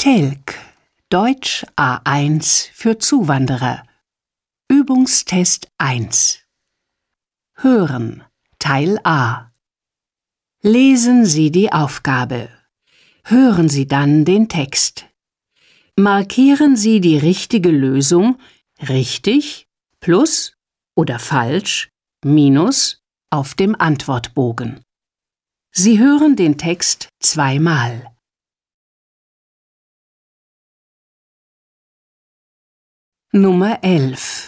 TELK Deutsch A1 für Zuwanderer Übungstest 1 Hören Teil A Lesen Sie die Aufgabe. Hören Sie dann den Text. Markieren Sie die richtige Lösung richtig, plus oder falsch, minus auf dem Antwortbogen. Sie hören den Text zweimal. Nummer 11.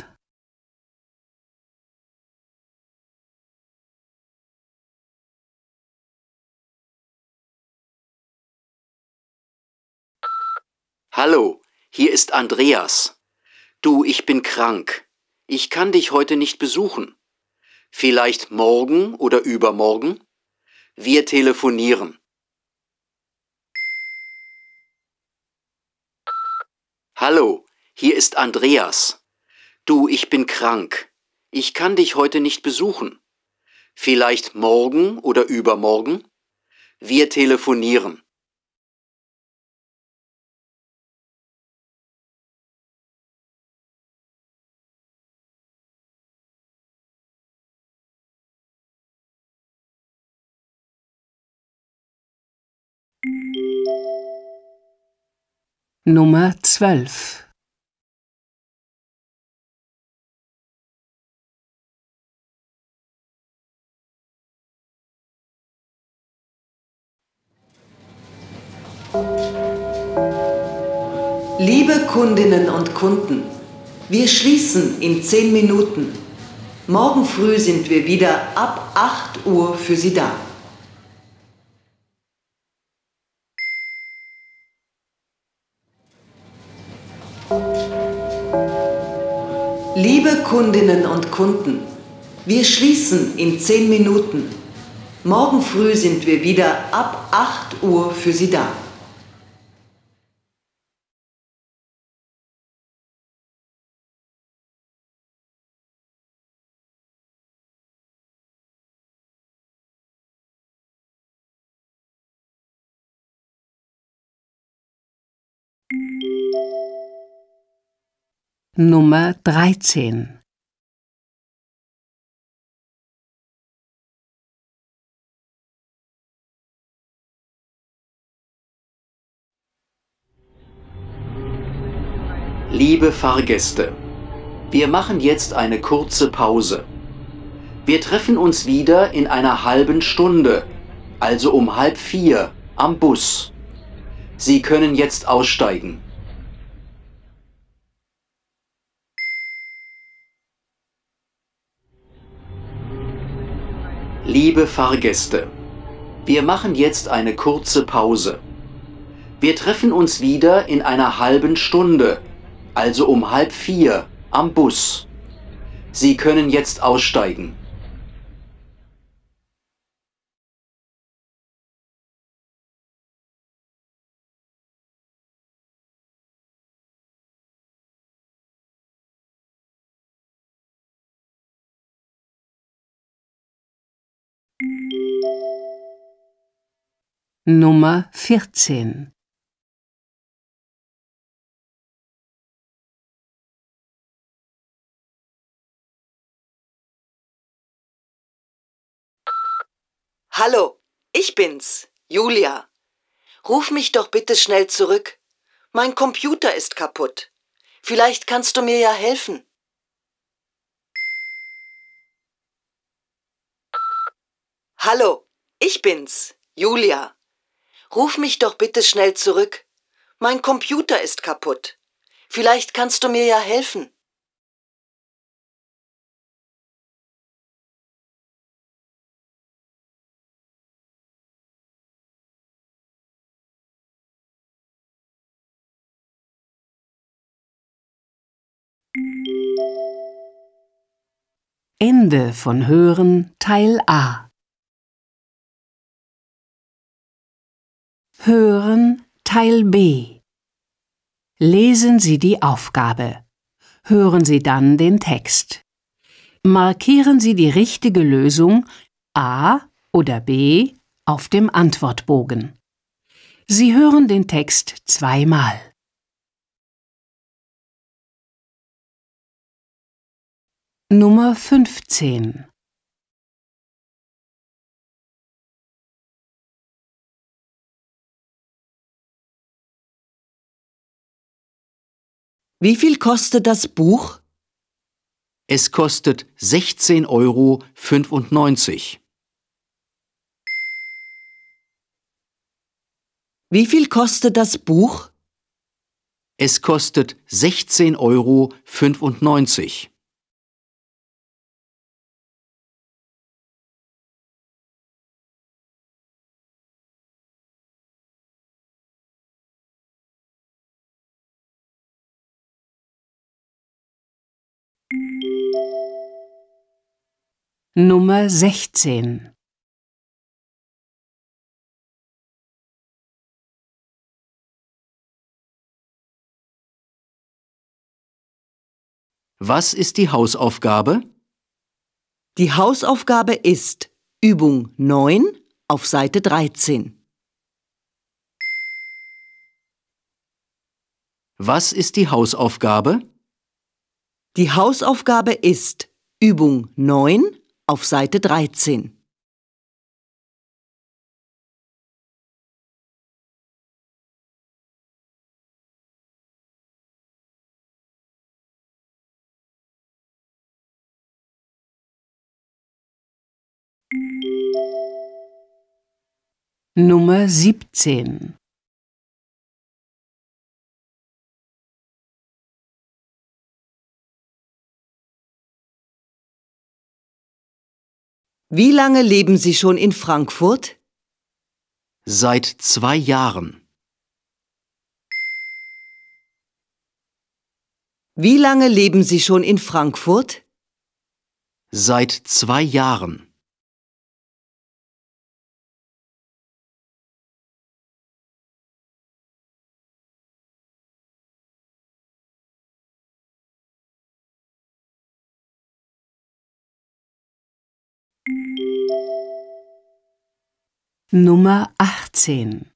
Hallo, hier ist Andreas. Du, ich bin krank. Ich kann dich heute nicht besuchen. Vielleicht morgen oder übermorgen? Wir telefonieren. Hallo, hier ist Andreas. Du, ich bin krank. Ich kann dich heute nicht besuchen. Vielleicht morgen oder übermorgen? Wir telefonieren. Nummer 12. Liebe Kundinnen und Kunden, wir schließen in 10 Minuten. Morgen früh sind wir wieder ab 8 Uhr für Sie da. Liebe Kundinnen und Kunden, wir schließen in 10 Minuten. Morgen früh sind wir wieder ab 8 Uhr für Sie da. Nummer 13. Liebe Fahrgäste, wir machen jetzt eine kurze Pause. Wir treffen uns wieder in einer halben Stunde, also um 3:30 am Bus. Sie können jetzt aussteigen. Liebe Fahrgäste, wir machen jetzt eine kurze Pause. Wir treffen uns wieder in einer halben Stunde, also um 3:30 am Bus. Sie können jetzt aussteigen. Nummer 14. Hallo, ich bin's, Julia. Ruf mich doch bitte schnell zurück. Mein Computer ist kaputt. Vielleicht kannst du mir ja helfen. Hallo, ich bin's, Julia. Ruf mich doch bitte schnell zurück. Mein Computer ist kaputt. Vielleicht kannst du mir ja helfen. Ende von Hören Teil A. Hören Teil B. Lesen Sie die Aufgabe. Hören Sie dann den Text. Markieren Sie die richtige Lösung A oder B auf dem Antwortbogen. Sie hören den Text zweimal. Nummer 15. Wie viel kostet das Buch? Es kostet 16,95 €. Wie viel kostet das Buch? Es kostet 16,95 €. Nummer 16. Was ist die Hausaufgabe? Die Hausaufgabe ist Übung 9 auf Seite 13. Was ist die Hausaufgabe? Die Hausaufgabe ist Übung 9 auf Seite 13. Nummer 17. Wie lange leben Sie schon in Frankfurt? Seit 2 Jahren. Wie lange leben Sie schon in Frankfurt? Seit 2 Jahren. Nummer 18.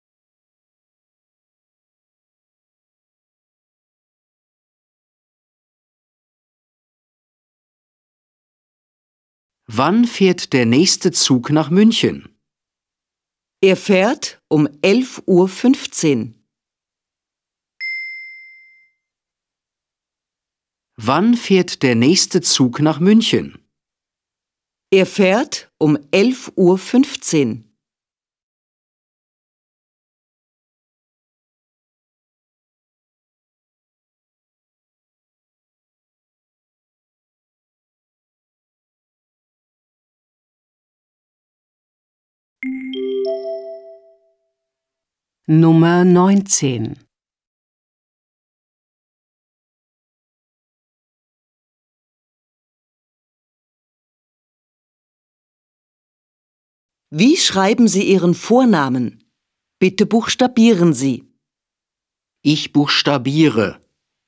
Wann fährt der nächste Zug nach München? Er fährt um 11:15 Uhr. Wann fährt der nächste Zug nach München? Er fährt um 11:15 Uhr. Nummer 19. Wie schreiben Sie Ihren Vornamen? Bitte buchstabieren Sie. Ich buchstabiere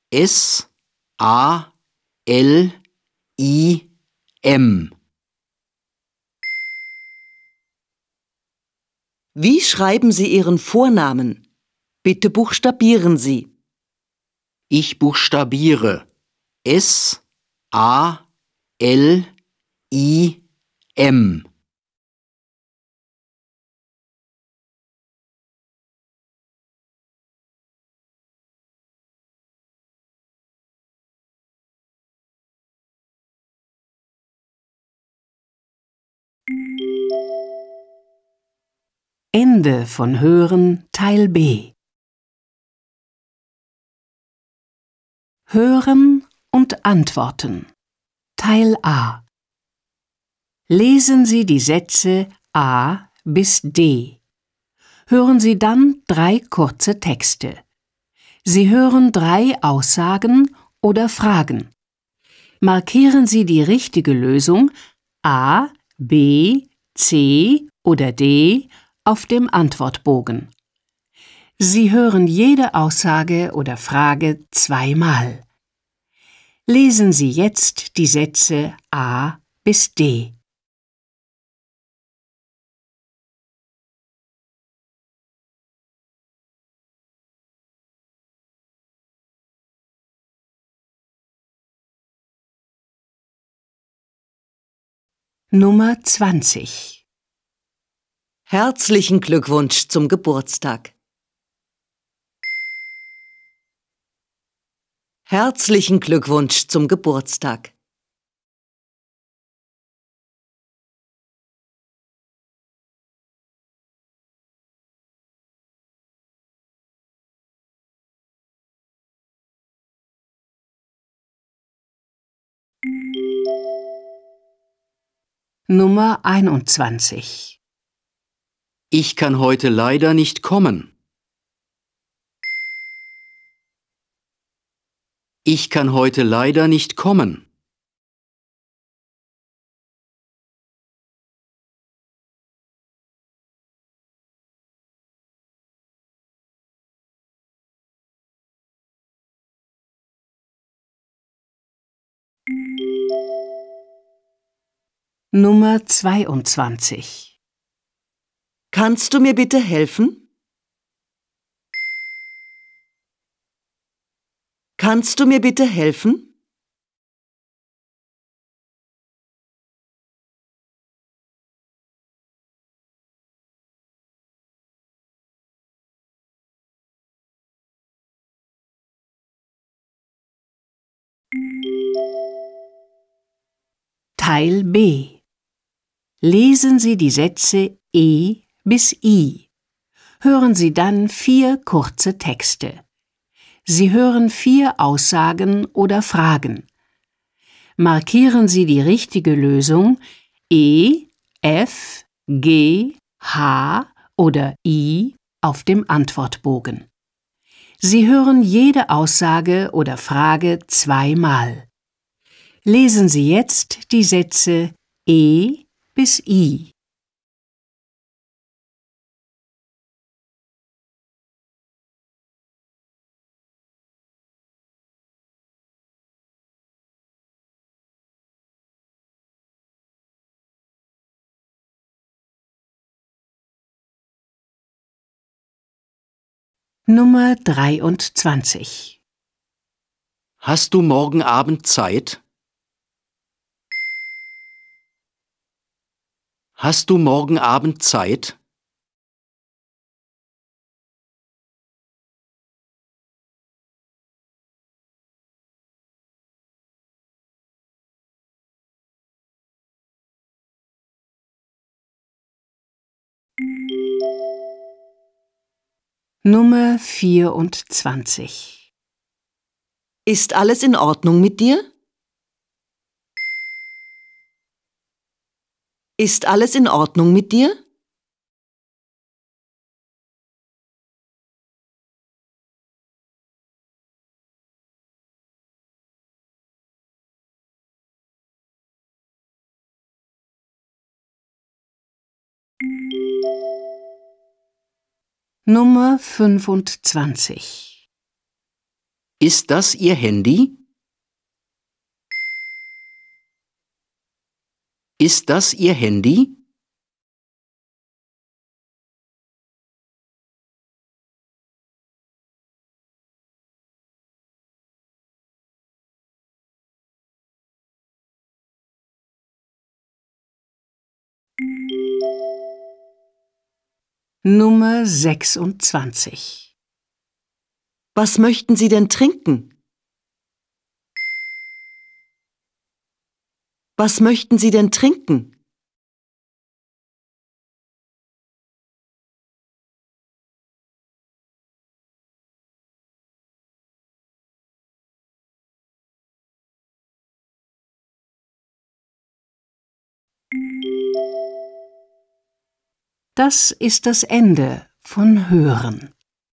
S-A-L-I-M. Wie schreiben Sie Ihren Vornamen? Bitte buchstabieren Sie. Ich buchstabiere S-A-L-I-M. Ende von Hören Teil B. Hören und Antworten Teil A. Lesen Sie die Sätze A bis D. Hören Sie dann 3 kurze Texte. Sie hören 3 Aussagen oder Fragen. Markieren Sie die richtige Lösung A, B, C oder D auf dem Antwortbogen. Sie hören jede Aussage oder Frage zweimal. Lesen Sie jetzt die Sätze A bis D. Nummer 20. Herzlichen Glückwunsch zum Geburtstag. Herzlichen Glückwunsch zum Geburtstag. Nummer 21. Ich kann heute leider nicht kommen. Ich kann heute leider nicht kommen. Nummer 22. Kannst du mir bitte helfen? Kannst du mir bitte helfen? Teil B. Lesen Sie die Sätze E bis I. Hören Sie dann 4 kurze Texte. Sie hören 4 Aussagen oder Fragen. Markieren Sie die richtige Lösung E, F, G, H oder I auf dem Antwortbogen. Sie hören jede Aussage oder Frage 2-mal. Lesen Sie jetzt die Sätze E bis I. Nummer 23. Hast du morgen Abend Zeit? Hast du morgen Abend Zeit? Nummer 24. Ist alles in Ordnung mit dir? Ist alles in Ordnung mit dir? Nummer 25. Ist das Ihr Handy? Ist das Ihr Handy? Nummer 26. Was möchten Sie denn trinken? Was möchten Sie denn trinken? Das ist das Ende von Hören.